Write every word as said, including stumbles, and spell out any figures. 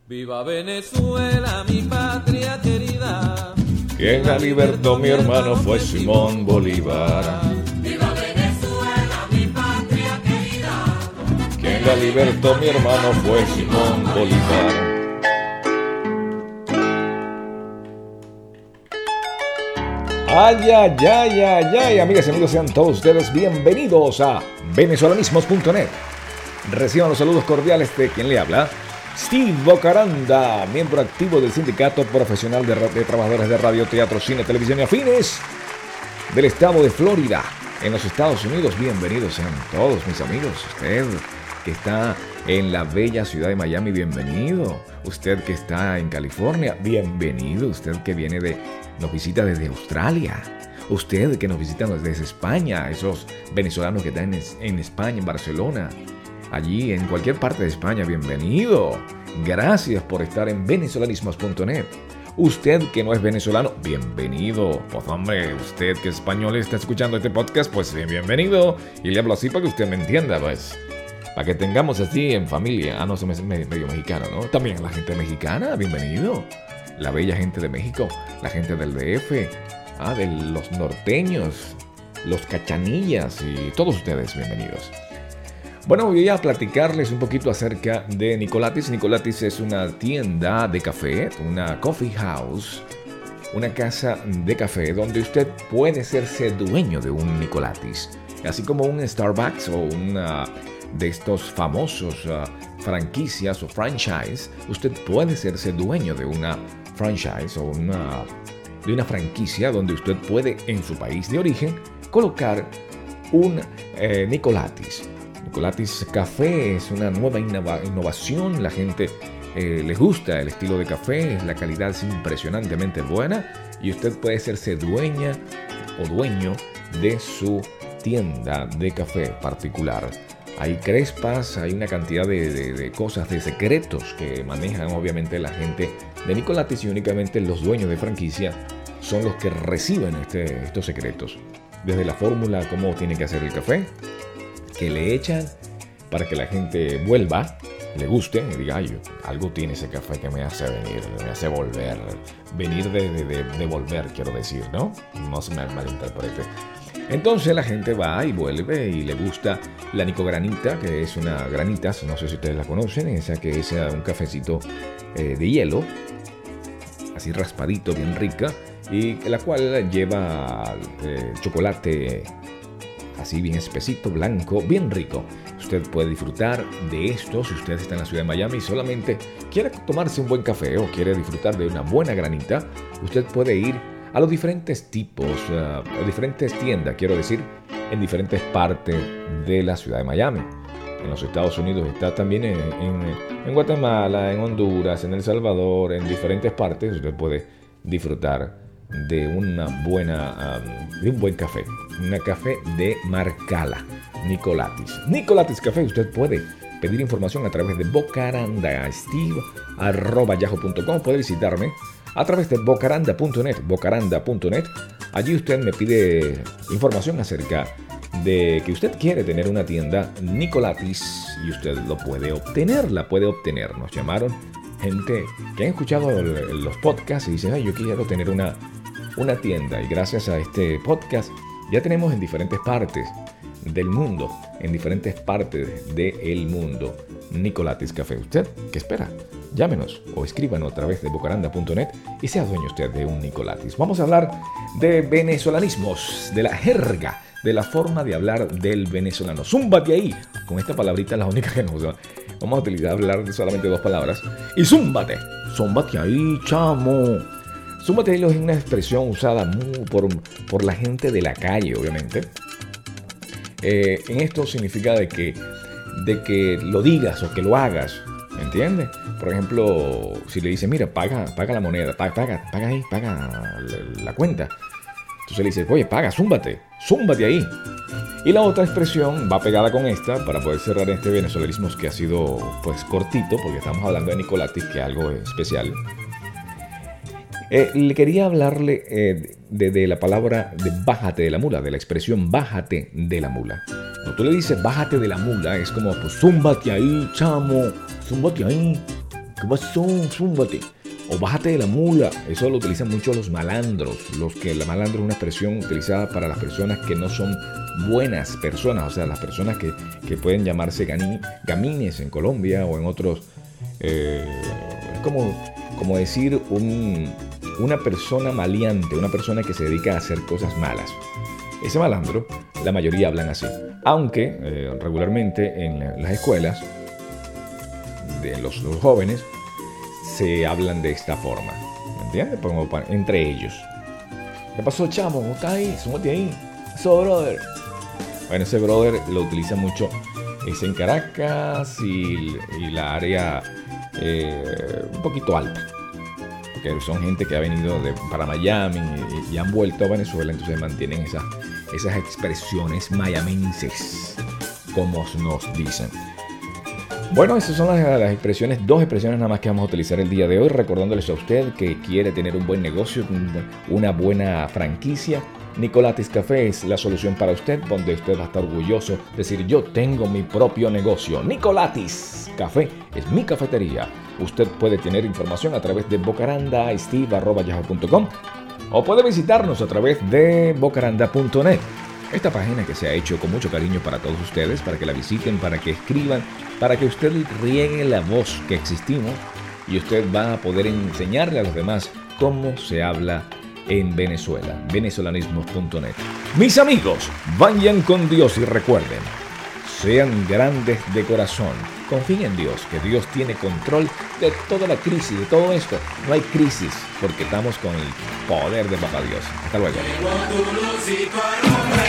Viva Venezuela, mi patria querida. Quien la libertó, mi hermano, fue Simón Bolívar. Viva Venezuela, mi patria querida. Quien la libertó, mi hermano, fue Simón Bolívar. Ay, ay, ay, ay, ay, amigas y amigos, sean todos ustedes bienvenidos a venezolanismos punto net. Reciban los saludos cordiales de quien le habla, Steve Bocaranda, miembro activo del Sindicato Profesional de, de Trabajadores de Radio, Teatro, Cine, Televisión y Afines del estado de Florida, en los Estados Unidos. Bienvenidos sean todos mis amigos. Usted que está en la bella ciudad de Miami, bienvenido. Usted que está en California, bienvenido. Usted que viene de, nos visita desde Australia. Usted que nos visita desde España, esos venezolanos que están en, en España, en Barcelona. Allí, en cualquier parte de España, bienvenido. Gracias por estar en venezolanismos punto net. Usted que no es venezolano, bienvenido. Pues hombre, usted que es español y está escuchando este podcast, pues bienvenido. Y le hablo así para que usted me entienda, pues. Para que tengamos así en familia. Ah, no, soy medio mexicano, ¿no? También la gente mexicana, bienvenido. La bella gente de México, la gente del D F, ah, de los norteños, los cachanillas y todos ustedes, bienvenidos. Bueno, voy a platicarles un poquito acerca de Nicolatis. Nicolatis es una tienda de café, una coffee house, una casa de café donde usted puede hacerse dueño de un Nicolatis. Así como un Starbucks o una de estos famosos uh, franquicias o franchise, usted puede hacerse dueño de una franchise o una, de una franquicia donde usted puede en su país de origen colocar un eh, Nicolatis. Nicolatis Café es una nueva innova- innovación, la gente eh, les gusta el estilo de café, la calidad es impresionantemente buena y usted puede hacerse dueña o dueño de su tienda de café particular. Hay crespas, hay una cantidad de, de, de cosas, de secretos que manejan obviamente la gente de Nicolatis y únicamente los dueños de franquicia son los que reciben este, estos secretos. Desde la fórmula, cómo tiene que hacer el café, que le echan para que la gente vuelva, le guste y diga, ay, algo tiene ese café que me hace venir, me hace volver, venir de, de, de, de volver, quiero decir, ¿no? No se me malinterprete. Entonces la gente va y vuelve y le gusta la Nicogranita, que es una granita, no sé si ustedes la conocen, esa que es un cafecito eh, de hielo, así raspadito, bien rica, y la cual lleva eh, chocolate así bien espesito, blanco, bien rico. Usted puede disfrutar de esto si usted está en la ciudad de Miami y solamente quiere tomarse un buen café o quiere disfrutar de una buena granita. Usted puede ir a los diferentes tipos, uh, a diferentes tiendas, quiero decir, en diferentes partes de la ciudad de Miami. En los Estados Unidos está también en, en, en Guatemala, en Honduras, en El Salvador, en diferentes partes. Usted puede disfrutar de una buena, um, de un buen café, una café de Marcala, Nicolatis. Nicolatis Café, usted puede pedir información a través de bocarandasteve arroba yahoo punto com. Puede visitarme a través de bocaranda punto net, bocaranda punto net. Allí usted me pide información acerca de que usted quiere tener una tienda Nicolatis y usted lo puede obtener, la puede obtener. Nos llamaron gente que han escuchado los podcasts y dicen, ay, yo quiero tener una, una tienda. Y gracias a este podcast ya tenemos en diferentes partes del mundo, en diferentes partes del mundo, Nicolatis Café. ¿Usted qué espera? Llámenos o escríbanos a través de bocaranda punto net y sea dueño usted de un Nicolatis. Vamos a hablar de venezolanismos, de la jerga, de la forma de hablar del venezolano. Zúmbate ahí. Con esta palabrita es la única que nos usa. Vamos a utilizar hablar de solamente dos palabras. Y zúmbate. Zúmbate ahí, chamo. Zúmbate ahí es una expresión usada muy por, por la gente de la calle, obviamente. Eh, en esto significa de que, de que lo digas o que lo hagas. ¿Entiendes? Por ejemplo, si le dices, mira, paga, paga la moneda, paga, paga, paga ahí, paga la, la cuenta. Entonces le dices, oye, paga, zúmbate, zúmbate ahí. Y la otra expresión va pegada con esta para poder cerrar este venezolanismo que ha sido pues cortito, porque estamos hablando de Nicolatis, que es algo especial. Eh, le quería hablarle eh, de, de la palabra de bájate de la mula, de la expresión bájate de la mula. Cuando tú le dices bájate de la mula, es como pues zúmbate ahí, chamo, zúmbate ahí. ¿Qué pasó? Zúmbate. O bájate de la mula. Eso lo utilizan mucho los malandros. Los que el malandro es una expresión utilizada para las personas que no son buenas personas. O sea, las personas que, que pueden llamarse gani, gamines en Colombia o en otros. Eh, es como, como decir un, una persona maleante, una persona que se dedica a hacer cosas malas. Ese malandro, la mayoría hablan así. Aunque eh, regularmente en las escuelas de los, los jóvenes se hablan de esta forma, ¿me entiendes? Como para, entre ellos. ¿Qué pasó, chamo? ¿Cómo estás ahí? Súmate ahí. Eso, brother. Bueno, ese brother lo utiliza mucho. Es en Caracas y, y la área eh, un poquito alta. Porque son gente que ha venido de, para Miami y, y han vuelto a Venezuela, entonces mantienen esas, esas expresiones mayamenses, como nos dicen. Bueno, esas son las, las expresiones, dos expresiones nada más que vamos a utilizar el día de hoy, recordándoles a usted que quiere tener un buen negocio, una buena franquicia. Nicolatis Café es la solución para usted, donde usted va a estar orgulloso de decir: yo tengo mi propio negocio. Nicolatis Café es mi cafetería. Usted puede tener información a través de bocaranda steve arroba yahoo punto com o puede visitarnos a través de bocaranda punto net. Esta página que se ha hecho con mucho cariño para todos ustedes, para que la visiten, para que escriban, para que usted riegue la voz que existimos y usted va a poder enseñarle a los demás cómo se habla en Venezuela. venezolanismos punto net. Mis amigos, vayan con Dios y recuerden, sean grandes de corazón. Confíen en Dios, que Dios tiene control de toda la crisis, de todo esto. No hay crisis porque estamos con el poder de Papá Dios. Hasta luego.